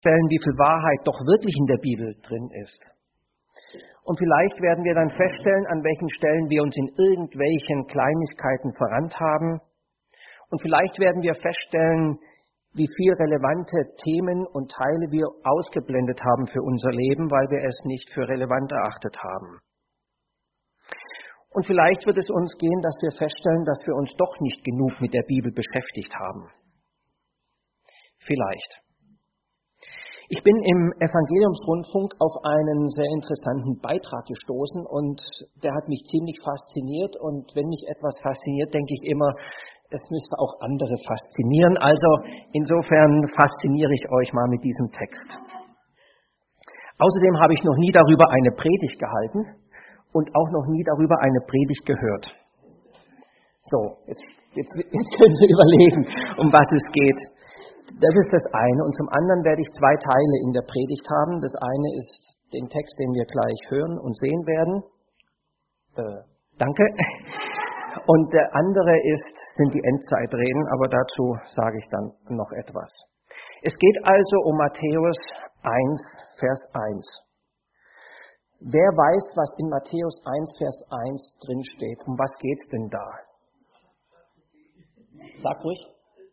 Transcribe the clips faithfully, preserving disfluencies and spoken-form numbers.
feststellen, wie viel Wahrheit doch wirklich in der Bibel drin ist. Und vielleicht werden wir dann feststellen, an welchen Stellen wir uns in irgendwelchen Kleinigkeiten verrannt haben. Und vielleicht werden wir feststellen, wie viel relevante Themen und Teile wir ausgeblendet haben für unser Leben, weil wir es nicht für relevant erachtet haben. Und vielleicht wird es uns gehen, dass wir feststellen, dass wir uns doch nicht genug mit der Bibel beschäftigt haben. Vielleicht. Ich bin im Evangeliumsrundfunk auf einen sehr interessanten Beitrag gestoßen und der hat mich ziemlich fasziniert. Und wenn mich etwas fasziniert, denke ich immer, es müsste auch andere faszinieren. Also insofern fasziniere ich euch mal mit diesem Text. Außerdem habe ich noch nie darüber eine Predigt gehalten und auch noch nie darüber eine Predigt gehört. So, jetzt, jetzt, jetzt können Sie überlegen, um was es geht. Das ist das eine. Und zum anderen werde ich zwei Teile in der Predigt haben. Das eine ist den Text, den wir gleich hören und sehen werden. Äh, danke. Und der andere ist, sind die Endzeitreden, aber dazu sage ich dann noch etwas. Es geht also um Matthäus eins, Vers eins. Wer weiß, was in Matthäus eins, Vers eins drin steht? Um was geht's denn da? Sag ruhig.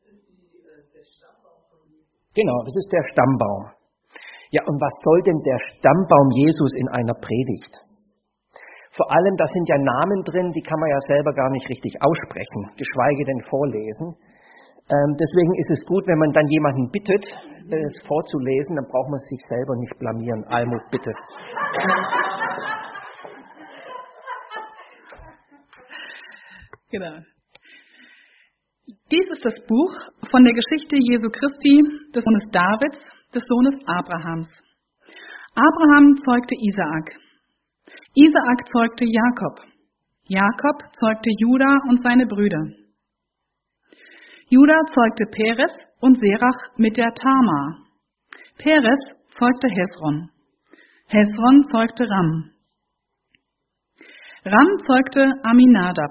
Genau, das ist der Stammbaum. Ja, und was soll denn der Stammbaum Jesus in einer Predigt? Vor allem, da sind ja Namen drin, die kann man ja selber gar nicht richtig aussprechen, geschweige denn vorlesen. Ähm, deswegen ist es gut, wenn man dann jemanden bittet, es vorzulesen, dann braucht man sich selber nicht blamieren. Almut, bitte. Genau. Dies ist das Buch von der Geschichte Jesu Christi, des Sohnes Davids, des Sohnes Abrahams. Abraham zeugte Isaak. Isaak zeugte Jakob. Jakob zeugte Juda und seine Brüder. Juda zeugte Peres und Serach mit der Tamar. Peres zeugte Hesron. Hesron zeugte Ram. Ram zeugte Aminadab.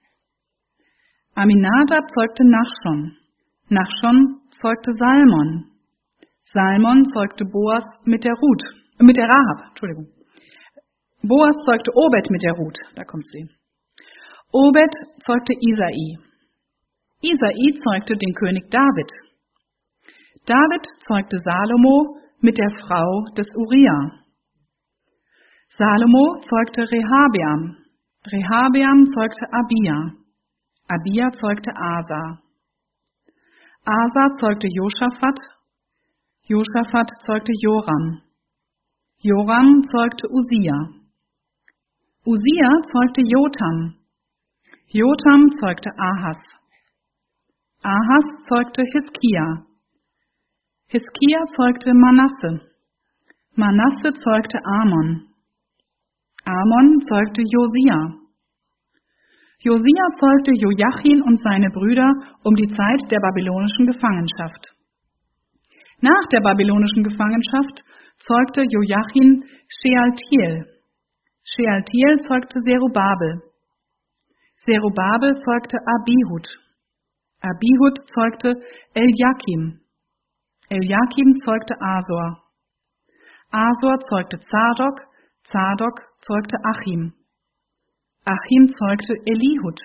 Aminadab zeugte Nachschon. Nachschon zeugte Salmon. Salmon zeugte Boas mit der Ruth, äh, mit der Rahab, Entschuldigung. Boas zeugte Obed mit der Ruth, da kommt sie. Obed zeugte Isai. Isai zeugte den König David. David zeugte Salomo mit der Frau des Uriah. Salomo zeugte Rehabeam. Rehabeam zeugte Abia. Abia zeugte Asa. Asa zeugte Josaphat. Josaphat zeugte Joram. Joram zeugte Usia. Usia zeugte Jotam. Jotam zeugte Ahas. Ahas zeugte Hiskia. Hiskia zeugte Manasse. Manasse zeugte Amon. Amon zeugte Josia. Josia zeugte Joachim und seine Brüder um die Zeit der babylonischen Gefangenschaft. Nach der babylonischen Gefangenschaft zeugte Joachim Shealtiel. Shealtiel zeugte Zerubabel. Zerubabel zeugte Abihud. Abihud zeugte Eliakim. Eliakim zeugte Asor. Asor zeugte Zadok. Zadok zeugte Achim. Achim zeugte Elihud.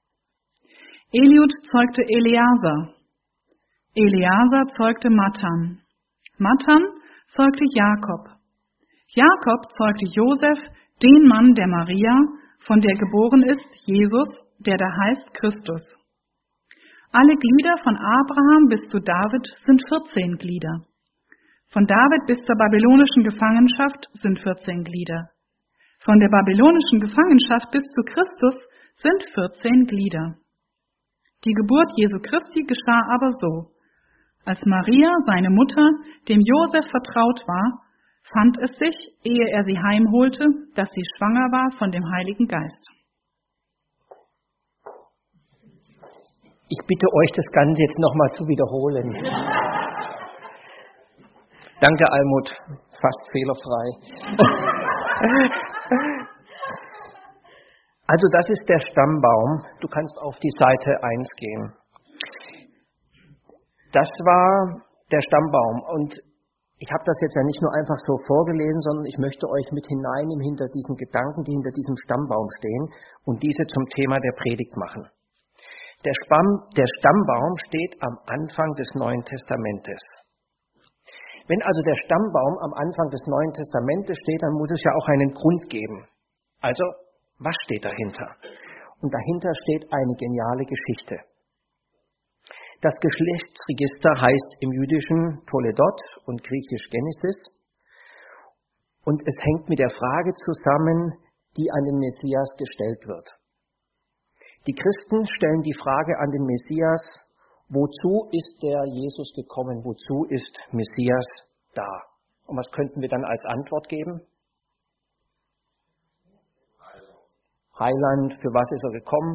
Eliud zeugte Eleazar. Eleazar zeugte Matan. Matan zeugte Jakob. Jakob zeugte Josef, den Mann der Maria, von der geboren ist Jesus, der da heißt Christus. Alle Glieder von Abraham bis zu David sind vierzehn Glieder. Von David bis zur babylonischen Gefangenschaft sind vierzehn Glieder. Von der babylonischen Gefangenschaft bis zu Christus sind vierzehn Glieder. Die Geburt Jesu Christi geschah aber so. Als Maria, seine Mutter, dem Josef vertraut war, fand es sich, ehe er sie heimholte, dass sie schwanger war von dem Heiligen Geist. Ich bitte euch, das Ganze jetzt nochmal zu wiederholen. Danke, Almut, fast fehlerfrei. Also das ist der Stammbaum. Du kannst auf die Seite eins gehen. Das war der Stammbaum. Und Ich habe das jetzt ja nicht nur einfach so vorgelesen, sondern ich möchte euch mit hineinnehmen hinter diesen Gedanken, die hinter diesem Stammbaum stehen und diese zum Thema der Predigt machen. Der, Stamm, der Stammbaum steht am Anfang des Neuen Testamentes. Wenn also der Stammbaum am Anfang des Neuen Testamentes steht, dann muss es ja auch einen Grund geben. Also, was steht dahinter? Und dahinter steht eine geniale Geschichte. Das Geschlechtsregister heißt im Jüdischen Toledot und griechisch Genesis. Und es hängt mit der Frage zusammen, die an den Messias gestellt wird. Die Christen stellen die Frage an den Messias, wozu ist der Jesus gekommen? Wozu ist Messias da? Und was könnten wir dann als Antwort geben? Heiland, für was ist er gekommen?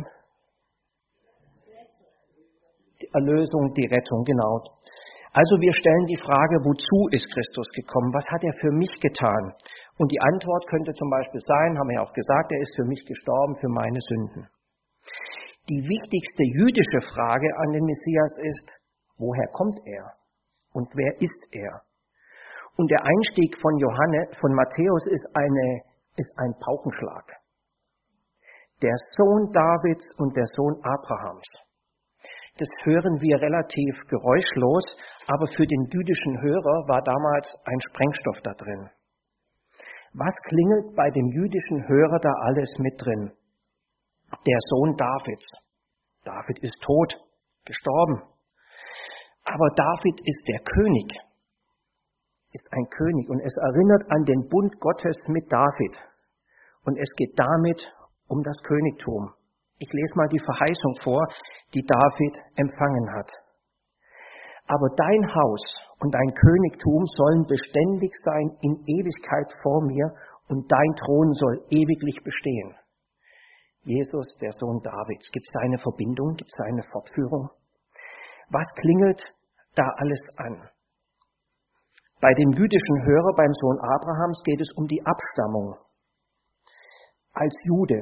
Die Erlösung, die Rettung, genau. Also wir stellen die Frage, wozu ist Christus gekommen? Was hat er für mich getan? Und die Antwort könnte zum Beispiel sein, haben wir ja auch gesagt, er ist für mich gestorben, für meine Sünden. Die wichtigste jüdische Frage an den Messias ist, woher kommt er? Und wer ist er? Und der Einstieg von Johannes, von Matthäus ist, eine, ist ein Paukenschlag. Der Sohn Davids und der Sohn Abrahams. Das hören wir relativ geräuschlos, aber für den jüdischen Hörer war damals ein Sprengstoff da drin. Was klingelt bei dem jüdischen Hörer da alles mit drin? Der Sohn Davids. David ist tot, gestorben. Aber David ist der König, ist ein König und es erinnert an den Bund Gottes mit David. Und es geht damit um das Königtum. Ich lese mal die Verheißung vor, die David empfangen hat. Aber dein Haus und dein Königtum sollen beständig sein in Ewigkeit vor mir und dein Thron soll ewiglich bestehen. Jesus, der Sohn Davids. Gibt es da eine Verbindung? Gibt es da eine Fortführung? Was klingelt da alles an? Bei dem jüdischen Hörer, beim Sohn Abrahams, geht es um die Abstammung. Als Jude.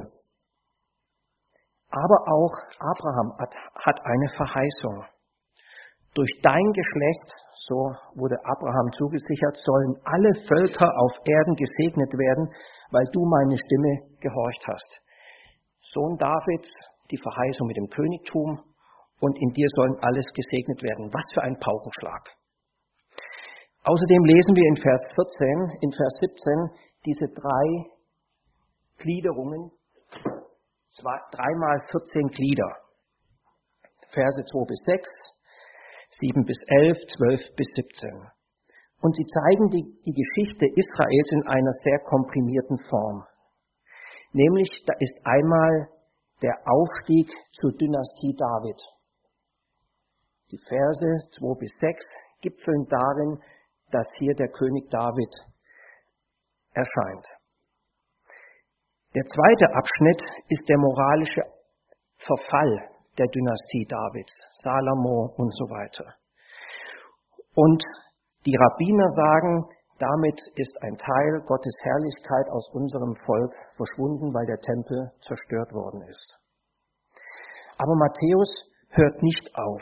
Aber auch Abraham hat, hat eine Verheißung. Durch dein Geschlecht, so wurde Abraham zugesichert, sollen alle Völker auf Erden gesegnet werden, weil du meine Stimme gehorcht hast. Sohn Davids, die Verheißung mit dem Königtum und in dir sollen alles gesegnet werden. Was für ein Paukenschlag. Außerdem lesen wir in Vers vierzehn, in Vers siebzehn diese drei Gliederungen, zwei, dreimal vierzehn Glieder. Verse zwei bis sechs, sieben bis elf, zwölf bis siebzehn. Und sie zeigen die, die Geschichte Israels in einer sehr komprimierten Form. Nämlich, da ist einmal der Aufstieg zur Dynastie David. Die Verse zwei bis sechs gipfeln darin, dass hier der König David erscheint. Der zweite Abschnitt ist der moralische Verfall der Dynastie Davids, Salomo und so weiter. Und die Rabbiner sagen, damit ist ein Teil Gottes Herrlichkeit aus unserem Volk verschwunden, weil der Tempel zerstört worden ist. Aber Matthäus hört nicht auf.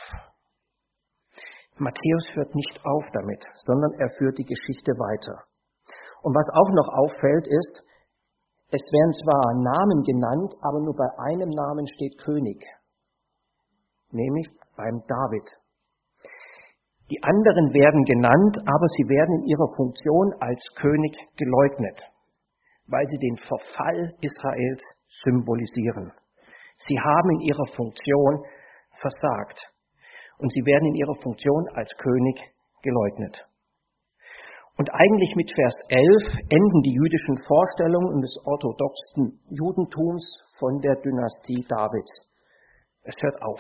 Matthäus hört nicht auf damit, sondern er führt die Geschichte weiter. Und was auch noch auffällt ist, es werden zwar Namen genannt, aber nur bei einem Namen steht König, nämlich beim David. Die anderen werden genannt, aber sie werden in ihrer Funktion als König geleugnet, weil sie den Verfall Israels symbolisieren. Sie haben in ihrer Funktion versagt und sie werden in ihrer Funktion als König geleugnet. Und eigentlich mit Vers elf enden die jüdischen Vorstellungen des orthodoxen Judentums von der Dynastie Davids. Es hört auf.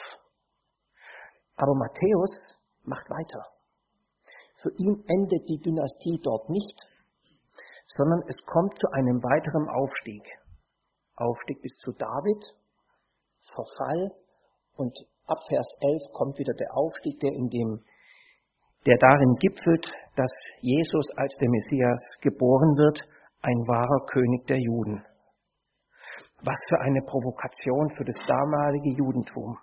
Aber Matthäus macht weiter. Für ihn endet die Dynastie dort nicht, sondern es kommt zu einem weiteren Aufstieg. Aufstieg bis zu David, Verfall und ab Vers elf kommt wieder der Aufstieg, der, in dem, der darin gipfelt, dass Jesus als der Messias geboren wird, ein wahrer König der Juden. Was für eine Provokation für das damalige Judentum.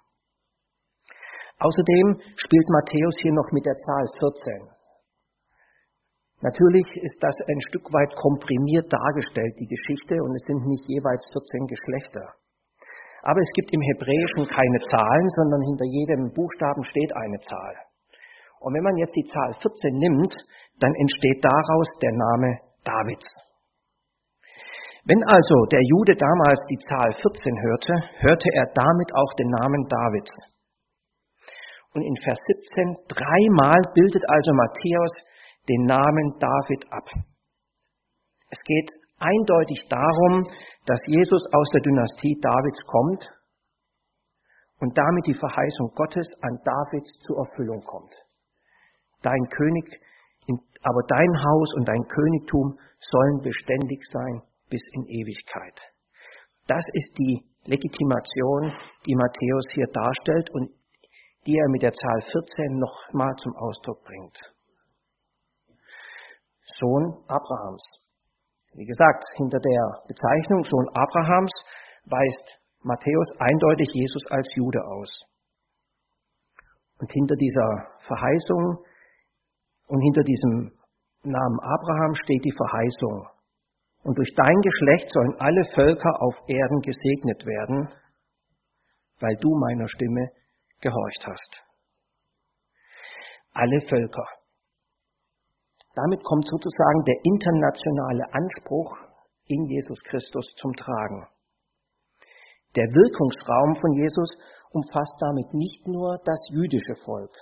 Außerdem spielt Matthäus hier noch mit der Zahl vierzehn. Natürlich ist das ein Stück weit komprimiert dargestellt, die Geschichte, und es sind nicht jeweils vierzehn Geschlechter. Aber es gibt im Hebräischen keine Zahlen, sondern hinter jedem Buchstaben steht eine Zahl. Und wenn man jetzt die Zahl vierzehn nimmt, dann entsteht daraus der Name Davids. Wenn also der Jude damals die Zahl vierzehn hörte, hörte er damit auch den Namen Davids. Und in Vers siebzehn, dreimal bildet also Matthäus den Namen David ab. Es geht eindeutig darum, dass Jesus aus der Dynastie Davids kommt und damit die Verheißung Gottes an Davids zur Erfüllung kommt. Dein König, aber dein Haus und dein Königtum sollen beständig sein bis in Ewigkeit. Das ist die Legitimation, die Matthäus hier darstellt und die er mit der Zahl vierzehn nochmal zum Ausdruck bringt. Sohn Abrahams. Wie gesagt, hinter der Bezeichnung Sohn Abrahams weist Matthäus eindeutig Jesus als Jude aus. Und hinter dieser Verheißung und hinter diesem Namen Abraham steht die Verheißung. Und durch dein Geschlecht sollen alle Völker auf Erden gesegnet werden, weil du meiner Stimme gehorcht hast. Alle Völker. Damit kommt sozusagen der internationale Anspruch in Jesus Christus zum Tragen. Der Wirkungsraum von Jesus umfasst damit nicht nur das jüdische Volk.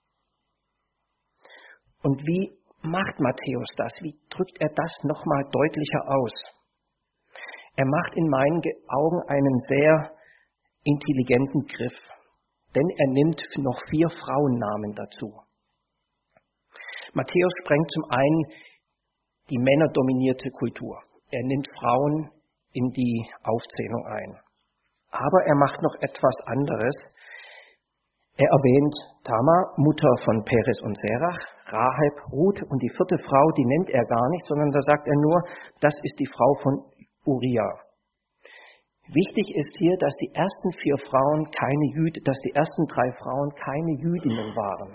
Und wie macht Matthäus das? Wie drückt er das nochmal deutlicher aus? Er macht in meinen Augen einen sehr intelligenten Griff, denn er nimmt noch vier Frauennamen dazu. Matthäus sprengt zum einen die männerdominierte Kultur. Er nimmt Frauen in die Aufzählung ein. Aber er macht noch etwas anderes. Er erwähnt Tamar, Mutter von Perez und Serach, Rahab, Ruth und die vierte Frau, die nennt er gar nicht, sondern da sagt er nur, das ist die Frau von Uriah. Wichtig ist hier, dass die ersten vier Frauen keine Jüd, dass die ersten drei Frauen keine Jüdinnen waren.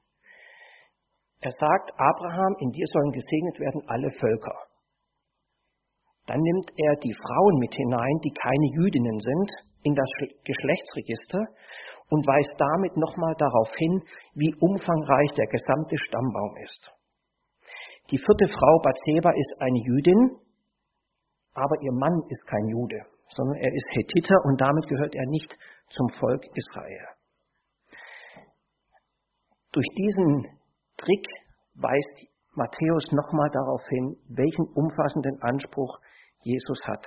Er sagt, Abraham, in dir sollen gesegnet werden alle Völker. Dann nimmt er die Frauen mit hinein, die keine Jüdinnen sind, in das Geschlechtsregister und weist damit nochmal darauf hin, wie umfangreich der gesamte Stammbaum ist. Die vierte Frau Bathseba ist eine Jüdin, aber ihr Mann ist kein Jude, sondern er ist Hethiter und damit gehört er nicht zum Volk Israel. Durch diesen Trick weist Matthäus nochmal darauf hin, welchen umfassenden Anspruch Jesus hat.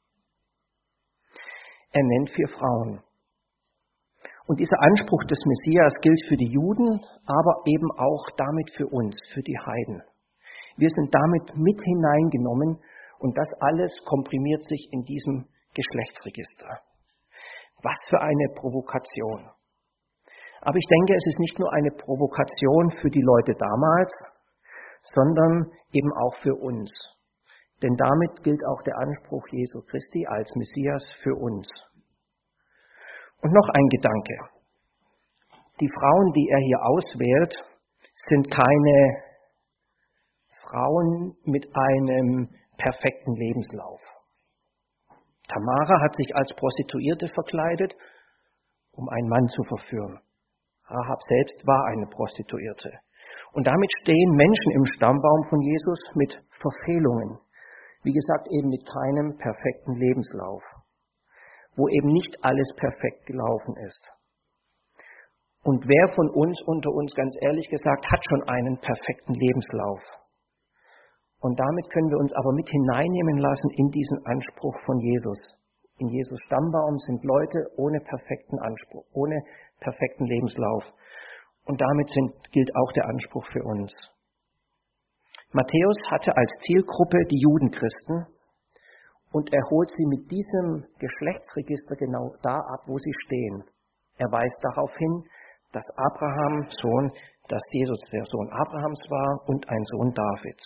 Er nennt vier Frauen. Und dieser Anspruch des Messias gilt für die Juden, aber eben auch damit für uns, für die Heiden. Wir sind damit mit hineingenommen und das alles komprimiert sich in diesem Geschlechtsregister. Was für eine Provokation. Aber ich denke, es ist nicht nur eine Provokation für die Leute damals, sondern eben auch für uns. Denn damit gilt auch der Anspruch Jesu Christi als Messias für uns. Und noch ein Gedanke. Die Frauen, die er hier auswählt, sind keine Frauen mit einem perfekten Lebenslauf. Tamara hat sich als Prostituierte verkleidet, um einen Mann zu verführen. Rahab selbst war eine Prostituierte. Und damit stehen Menschen im Stammbaum von Jesus mit Verfehlungen. Wie gesagt, eben mit keinem perfekten Lebenslauf, wo eben nicht alles perfekt gelaufen ist. Und wer von uns unter uns, ganz ehrlich gesagt, hat schon einen perfekten Lebenslauf? Und damit können wir uns aber mit hineinnehmen lassen in diesen Anspruch von Jesus. In Jesus Stammbaum sind Leute ohne perfekten Anspruch, ohne perfekten Lebenslauf. Und damit sind, gilt auch der Anspruch für uns. Matthäus hatte als Zielgruppe die Judenchristen und er holt sie mit diesem Geschlechtsregister genau da ab, wo sie stehen. Er weist darauf hin, dass Abraham Sohn, dass Jesus der Sohn Abrahams war und ein Sohn Davids.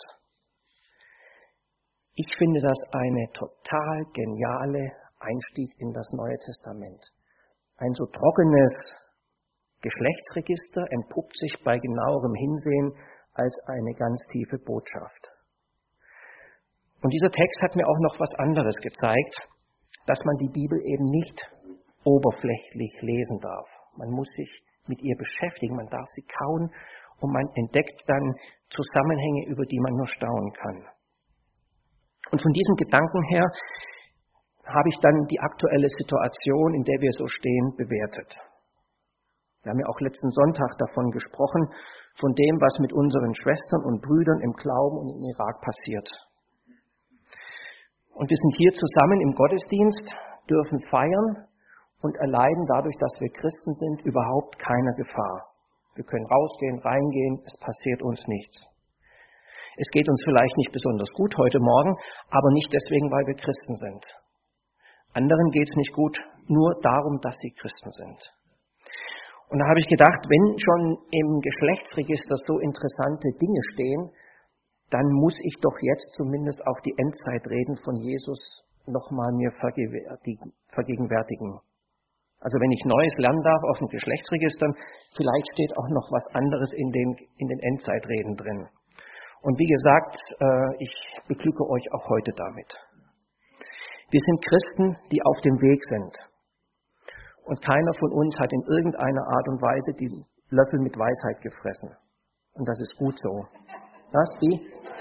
Ich finde das eine total geniale Einstieg in das Neue Testament. Ein so trockenes Geschlechtsregister entpuppt sich bei genauerem Hinsehen als eine ganz tiefe Botschaft. Und dieser Text hat mir auch noch was anderes gezeigt, dass man die Bibel eben nicht oberflächlich lesen darf. Man muss sich mit ihr beschäftigen, man darf sie kauen und man entdeckt dann Zusammenhänge, über die man nur staunen kann. Und von diesem Gedanken her habe ich dann die aktuelle Situation, in der wir so stehen, bewertet. Wir haben ja auch letzten Sonntag davon gesprochen, von dem, was mit unseren Schwestern und Brüdern im Glauben und im Irak passiert. Und wir sind hier zusammen im Gottesdienst, dürfen feiern und erleiden dadurch, dass wir Christen sind, überhaupt keine Gefahr. Wir können rausgehen, reingehen, es passiert uns nichts. Es geht uns vielleicht nicht besonders gut heute Morgen, aber nicht deswegen, weil wir Christen sind. Anderen geht es nicht gut, nur darum, dass sie Christen sind. Und da habe ich gedacht, wenn schon im Geschlechtsregister so interessante Dinge stehen, dann muss ich doch jetzt zumindest auch die Endzeitreden von Jesus nochmal mir vergegenwärtigen. Also wenn ich Neues lernen darf aus den Geschlechtsregistern, vielleicht steht auch noch was anderes in den, in den Endzeitreden drin. Und wie gesagt, ich beglücke euch auch heute damit. Wir sind Christen, die auf dem Weg sind. Und keiner von uns hat in irgendeiner Art und Weise die Löffel mit Weisheit gefressen. Und das ist gut so. Was? Die?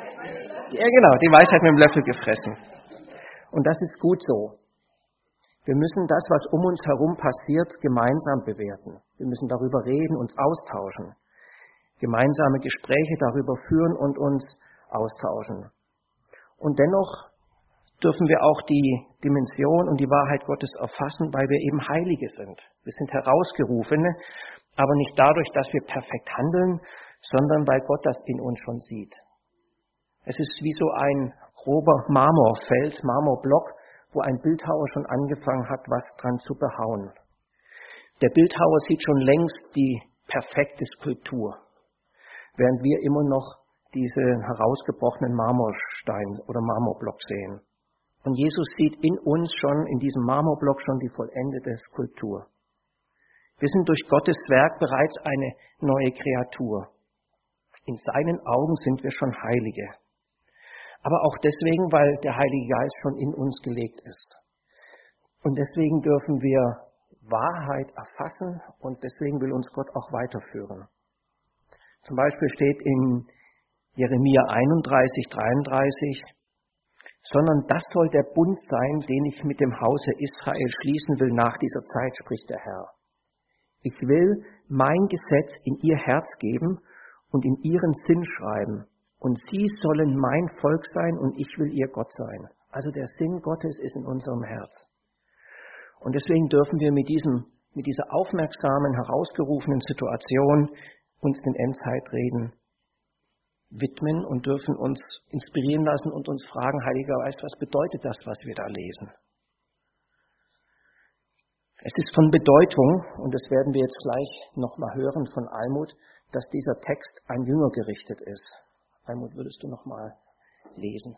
Ja, genau, die Weisheit mit dem Löffel gefressen. Und das ist gut so. Wir müssen das, was um uns herum passiert, gemeinsam bewerten. Wir müssen darüber reden, uns austauschen. Gemeinsame Gespräche darüber führen und uns austauschen. Und dennoch dürfen wir auch die Dimension und die Wahrheit Gottes erfassen, weil wir eben Heilige sind. Wir sind Herausgerufene, aber nicht dadurch, dass wir perfekt handeln, sondern weil Gott das in uns schon sieht. Es ist wie so ein grober Marmorfeld, Marmorblock, wo ein Bildhauer schon angefangen hat, was dran zu behauen. Der Bildhauer sieht schon längst die perfekte Skulptur, während wir immer noch diesen herausgebrochenen Marmorstein oder Marmorblock sehen. Und Jesus sieht in uns schon, in diesem Marmorblock schon die vollendete Skulptur. Wir sind durch Gottes Werk bereits eine neue Kreatur. In seinen Augen sind wir schon Heilige. Aber auch deswegen, weil der Heilige Geist schon in uns gelegt ist. Und deswegen dürfen wir Wahrheit erfassen und deswegen will uns Gott auch weiterführen. Zum Beispiel steht in Jeremia einunddreißig, dreiunddreißig, sondern das soll der Bund sein, den ich mit dem Hause Israel schließen will nach dieser Zeit, spricht der Herr. Ich will mein Gesetz in ihr Herz geben und in ihren Sinn schreiben. Und sie sollen mein Volk sein und ich will ihr Gott sein. Also der Sinn Gottes ist in unserem Herz. Und deswegen dürfen wir mit diesem, mit dieser aufmerksamen, herausgerufenen Situation uns den Endzeitreden widmen und dürfen uns inspirieren lassen und uns fragen, Heiliger Geist, was bedeutet das, was wir da lesen? Es ist von Bedeutung, und das werden wir jetzt gleich nochmal hören von Almut, dass dieser Text an Jünger gerichtet ist. Almut, würdest du nochmal lesen?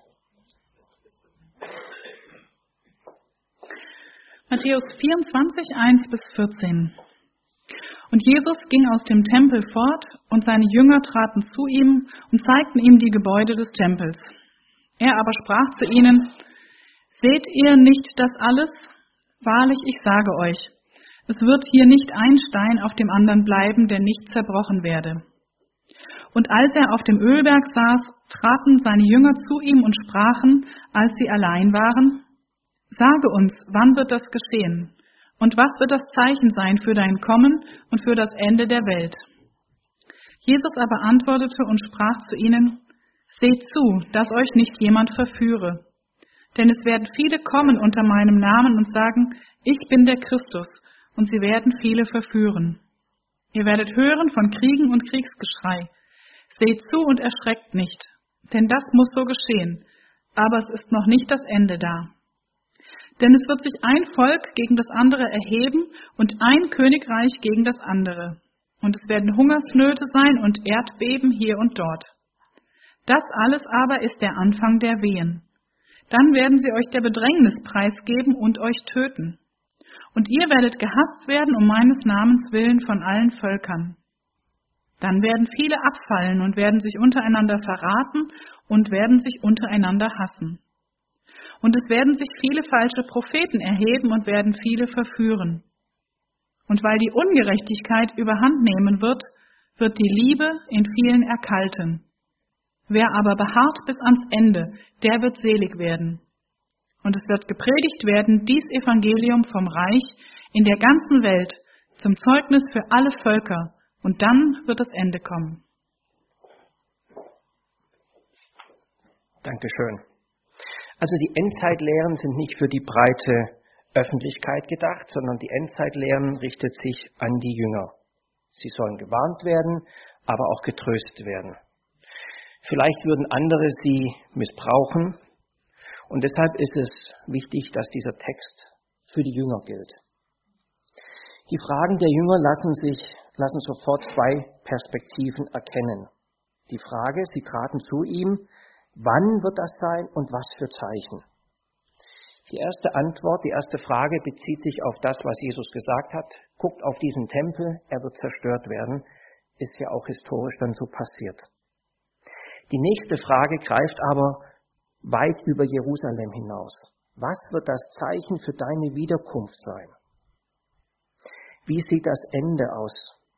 Matthäus vierundzwanzig, eins bis vierzehn. Und Jesus ging aus dem Tempel fort, und seine Jünger traten zu ihm und zeigten ihm die Gebäude des Tempels. Er aber sprach zu ihnen, seht ihr nicht das alles? Wahrlich, ich sage euch, es wird hier nicht ein Stein auf dem anderen bleiben, der nicht zerbrochen werde. Und als er auf dem Ölberg saß, traten seine Jünger zu ihm und sprachen, als sie allein waren, sage uns, wann wird das geschehen? Und was wird das Zeichen sein für dein Kommen und für das Ende der Welt? Jesus aber antwortete und sprach zu ihnen, seht zu, dass euch nicht jemand verführe. Denn es werden viele kommen unter meinem Namen und sagen, ich bin der Christus, und sie werden viele verführen. Ihr werdet hören von Kriegen und Kriegsgeschrei. Seht zu und erschreckt nicht, denn das muss so geschehen, aber es ist noch nicht das Ende da. Denn es wird sich ein Volk gegen das andere erheben und ein Königreich gegen das andere. Und es werden Hungersnöte sein und Erdbeben hier und dort. Das alles aber ist der Anfang der Wehen. Dann werden sie euch der Bedrängnis preisgeben und euch töten. Und ihr werdet gehasst werden um meines Namens willen von allen Völkern. Dann werden viele abfallen und werden sich untereinander verraten und werden sich untereinander hassen. Und es werden sich viele falsche Propheten erheben und werden viele verführen. Und weil die Ungerechtigkeit überhand nehmen wird, wird die Liebe in vielen erkalten. Wer aber beharrt bis ans Ende, der wird selig werden. Und es wird gepredigt werden, dies Evangelium vom Reich in der ganzen Welt zum Zeugnis für alle Völker, und dann wird das Ende kommen. Dankeschön. Also die Endzeitlehren sind nicht für die breite Öffentlichkeit gedacht, sondern die Endzeitlehren richtet sich an die Jünger. Sie sollen gewarnt werden, aber auch getröstet werden. Vielleicht würden andere sie missbrauchen, und deshalb ist es wichtig, dass dieser Text für die Jünger gilt. Die Fragen der Jünger lassen sich, lassen sofort zwei Perspektiven erkennen. Die Frage, sie traten zu ihm, wann wird das sein und was für Zeichen? Die erste Antwort, die erste Frage bezieht sich auf das, was Jesus gesagt hat. Guckt auf diesen Tempel, er wird zerstört werden. Ist ja auch historisch dann so passiert. Die nächste Frage greift aber weit über Jerusalem hinaus. Was wird das Zeichen für deine Wiederkunft sein? Wie sieht das Ende aus?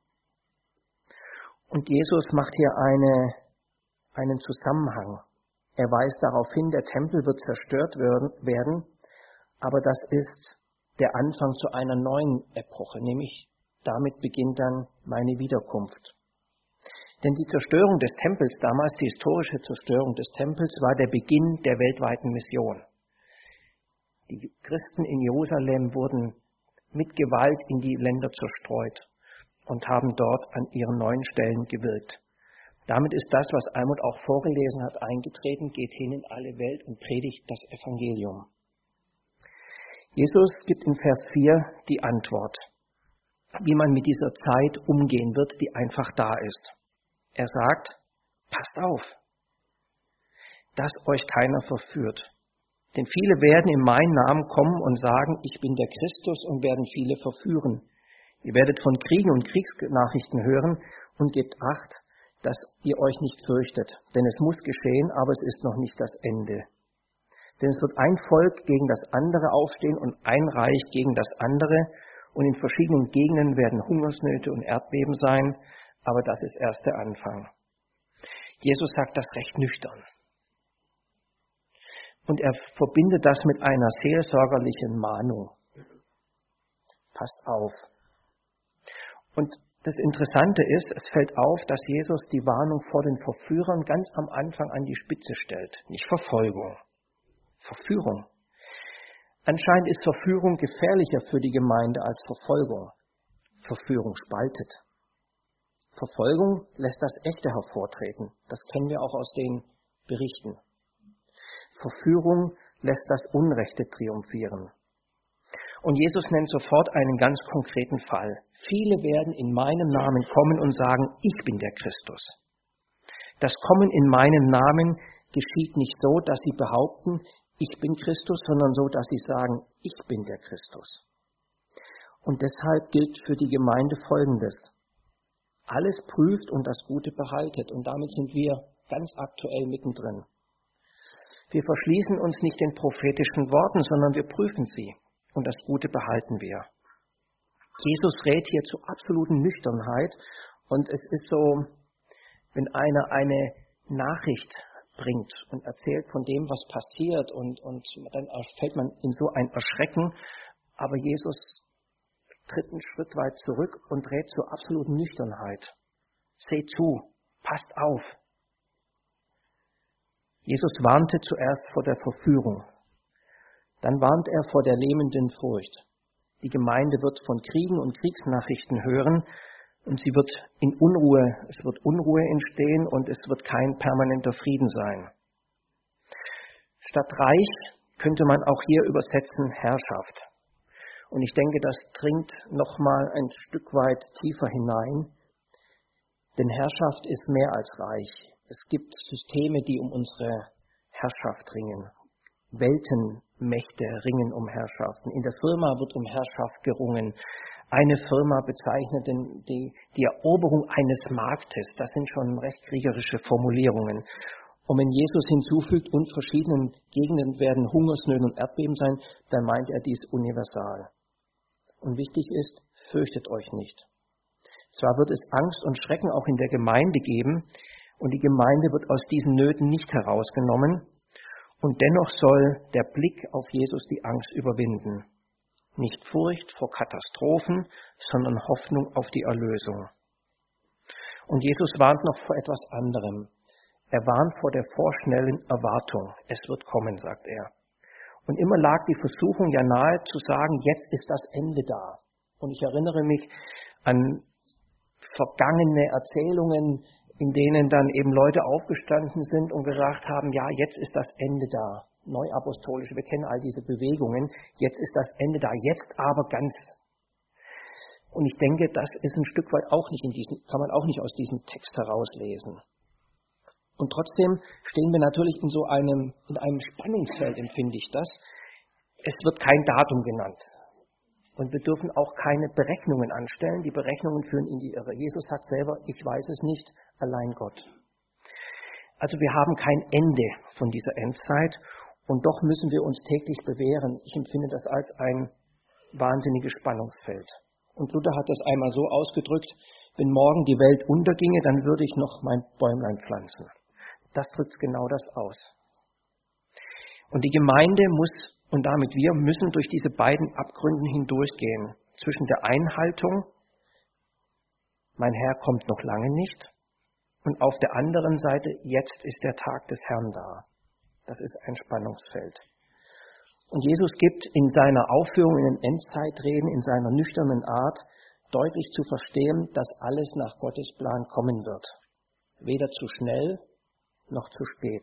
Und Jesus macht hier eine, einen Zusammenhang. Er weist darauf hin, der Tempel wird zerstört werden, aber das ist der Anfang zu einer neuen Epoche, nämlich damit beginnt dann meine Wiederkunft. Denn die Zerstörung des Tempels damals, die historische Zerstörung des Tempels, war der Beginn der weltweiten Mission. Die Christen in Jerusalem wurden mit Gewalt in die Länder zerstreut und haben dort an ihren neuen Stellen gewirkt. Damit ist das, was Almut auch vorgelesen hat, eingetreten, geht hin in alle Welt und predigt das Evangelium. Jesus gibt in Vers vier die Antwort, wie man mit dieser Zeit umgehen wird, die einfach da ist. Er sagt, passt auf, dass euch keiner verführt. Denn viele werden in meinen Namen kommen und sagen, ich bin der Christus, und werden viele verführen. Ihr werdet von Kriegen und Kriegsnachrichten hören und gebt Acht, dass ihr euch nicht fürchtet. Denn es muss geschehen, aber es ist noch nicht das Ende. Denn es wird ein Volk gegen das andere aufstehen und ein Reich gegen das andere. Und in verschiedenen Gegenden werden Hungersnöte und Erdbeben sein. Aber das ist erst der Anfang. Jesus sagt das recht nüchtern. Und er verbindet das mit einer seelsorgerlichen Mahnung. Passt auf. Und das Interessante ist, es fällt auf, dass Jesus die Warnung vor den Verführern ganz am Anfang an die Spitze stellt. Nicht Verfolgung, Verführung. Anscheinend ist Verführung gefährlicher für die Gemeinde als Verfolgung. Verführung spaltet. Verfolgung lässt das Echte hervortreten. Das kennen wir auch aus den Berichten. Verführung lässt das Unrechte triumphieren. Und Jesus nennt sofort einen ganz konkreten Fall. Viele werden in meinem Namen kommen und sagen, ich bin der Christus. Das Kommen in meinem Namen geschieht nicht so, dass sie behaupten, ich bin Christus, sondern so, dass sie sagen, ich bin der Christus. Und deshalb gilt für die Gemeinde Folgendes. Alles prüft und das Gute behaltet. Und damit sind wir ganz aktuell mittendrin. Wir verschließen uns nicht den prophetischen Worten, sondern wir prüfen sie. Und das Gute behalten wir. Jesus rät hier zur absoluten Nüchternheit. Und es ist so, wenn einer eine Nachricht bringt und erzählt von dem, was passiert, und, und dann fällt man in so ein Erschrecken. Aber Jesus tritt einen Schritt weit zurück und rät zur absoluten Nüchternheit. Seht zu, passt auf. Jesus warnte zuerst vor der Verführung. Dann warnt er vor der lähmenden Furcht. Die Gemeinde wird von Kriegen und Kriegsnachrichten hören und sie wird in Unruhe, es wird Unruhe entstehen und es wird kein permanenter Frieden sein. Statt Reich könnte man auch hier übersetzen Herrschaft. Und ich denke, das dringt nochmal ein Stück weit tiefer hinein, denn Herrschaft ist mehr als Reich. Es gibt Systeme, die um unsere Herrschaft ringen. Weltenmächte ringen um Herrschaften. In der Firma wird um Herrschaft gerungen. Eine Firma bezeichnet den, die, die Eroberung eines Marktes. Das sind schon recht kriegerische Formulierungen. Und wenn Jesus hinzufügt, und verschiedenen Gegenden werden Hungersnöte und Erdbeben sein, dann meint er dies universal. Und wichtig ist, fürchtet euch nicht. Zwar wird es Angst und Schrecken auch in der Gemeinde geben, und die Gemeinde wird aus diesen Nöten nicht herausgenommen, und dennoch soll der Blick auf Jesus die Angst überwinden. Nicht Furcht vor Katastrophen, sondern Hoffnung auf die Erlösung. Und Jesus warnt noch vor etwas anderem. Er warnt vor der vorschnellen Erwartung. Es wird kommen, sagt er. Und immer lag die Versuchung ja nahe zu sagen, jetzt ist das Ende da. Und ich erinnere mich an vergangene Erzählungen, in denen dann eben Leute aufgestanden sind und gesagt haben, ja, jetzt ist das Ende da. Neuapostolisch, wir kennen all diese Bewegungen, jetzt ist das Ende da, jetzt aber ganz. Und ich denke, das ist ein Stück weit auch nicht in diesem, kann man auch nicht aus diesem Text herauslesen. Und trotzdem stehen wir natürlich in so einem, in einem Spannungsfeld, empfinde ich das. Es wird kein Datum genannt. Und wir dürfen auch keine Berechnungen anstellen. Die Berechnungen führen in die Irre. Jesus sagt selber, ich weiß es nicht, allein Gott. Also wir haben kein Ende von dieser Endzeit. Und doch müssen wir uns täglich bewähren. Ich empfinde das als ein wahnsinniges Spannungsfeld. Und Luther hat das einmal so ausgedrückt, wenn morgen die Welt unterginge, dann würde ich noch mein Bäumlein pflanzen. Das drückt genau das aus. Und die Gemeinde muss, und damit wir, müssen durch diese beiden Abgründen hindurchgehen. Zwischen der Einhaltung, mein Herr kommt noch lange nicht, und auf der anderen Seite, jetzt ist der Tag des Herrn da. Das ist ein Spannungsfeld. Und Jesus gibt in seiner Aufführung in den Endzeitreden, in seiner nüchternen Art, deutlich zu verstehen, dass alles nach Gottes Plan kommen wird. Weder zu schnell noch zu spät.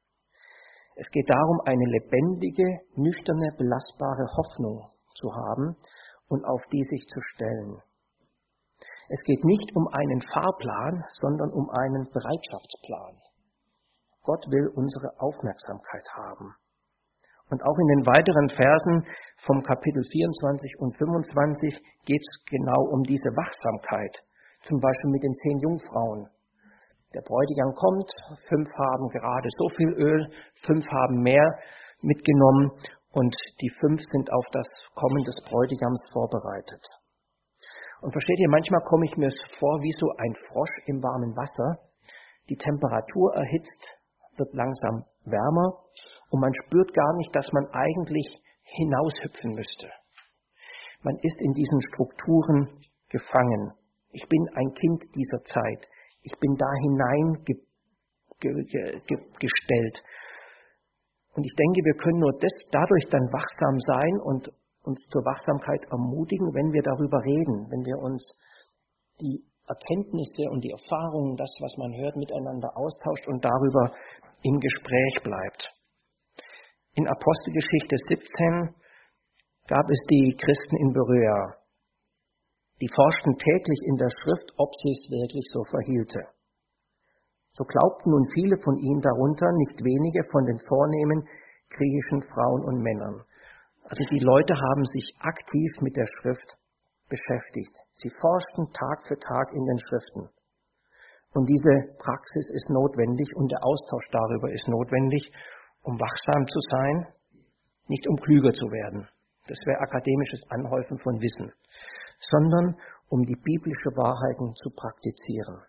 Es geht darum, eine lebendige, nüchterne, belastbare Hoffnung zu haben und auf die sich zu stellen. Es geht nicht um einen Fahrplan, sondern um einen Bereitschaftsplan. Gott will unsere Aufmerksamkeit haben. Und auch in den weiteren Versen vom Kapitel vierundzwanzig und fünfundzwanzig geht es genau um diese Wachsamkeit. Zum Beispiel mit den zehn Jungfrauen. Der Bräutigam kommt, fünf haben gerade so viel Öl, fünf haben mehr mitgenommen und die fünf sind auf das Kommen des Bräutigams vorbereitet. Und versteht ihr, manchmal komme ich mir vor wie so ein Frosch im warmen Wasser. Die Temperatur erhitzt, wird langsam wärmer und man spürt gar nicht, dass man eigentlich hinaushüpfen müsste. Man ist in diesen Strukturen gefangen. Ich bin ein Kind dieser Zeit. Ich bin da hineingestellt. Und ich denke, wir können nur das, dadurch dann wachsam sein und uns zur Wachsamkeit ermutigen, wenn wir darüber reden, wenn wir uns die Erkenntnisse und die Erfahrungen, das, was man hört, miteinander austauscht und darüber im Gespräch bleibt. In Apostelgeschichte siebzehn gab es die Christen in Beröa. Die forschten täglich in der Schrift, ob sie es wirklich so verhielte. So glaubten nun viele von ihnen darunter, nicht wenige von den vornehmen griechischen Frauen und Männern. Also die Leute haben sich aktiv mit der Schrift beschäftigt. Sie forschten Tag für Tag in den Schriften. Und diese Praxis ist notwendig und der Austausch darüber ist notwendig, um wachsam zu sein, nicht um klüger zu werden. Das wäre akademisches Anhäufen von Wissen, sondern um die biblische Wahrheiten zu praktizieren.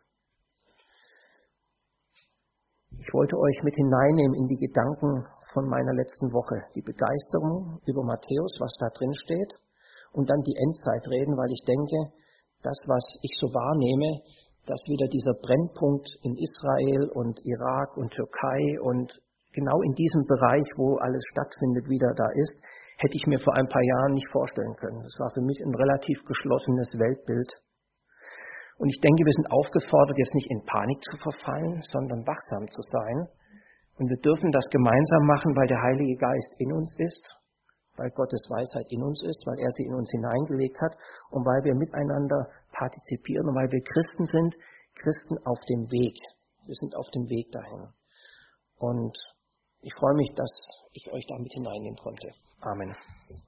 Ich wollte euch mit hineinnehmen in die Gedanken von meiner letzten Woche, die Begeisterung über Matthäus, was da drin steht, und dann die Endzeitreden, weil ich denke, das, was ich so wahrnehme, dass wieder dieser Brennpunkt in Israel und Irak und Türkei und genau in diesem Bereich, wo alles stattfindet, wieder da ist, hätte ich mir vor ein paar Jahren nicht vorstellen können. Das war für mich ein relativ geschlossenes Weltbild. Und ich denke, wir sind aufgefordert, jetzt nicht in Panik zu verfallen, sondern wachsam zu sein. Und wir dürfen das gemeinsam machen, weil der Heilige Geist in uns ist, weil Gottes Weisheit in uns ist, weil er sie in uns hineingelegt hat und weil wir miteinander partizipieren und weil wir Christen sind, Christen auf dem Weg. Wir sind auf dem Weg dahin. Und ich freue mich, dass ich euch da mit hineinnehmen konnte. Amen.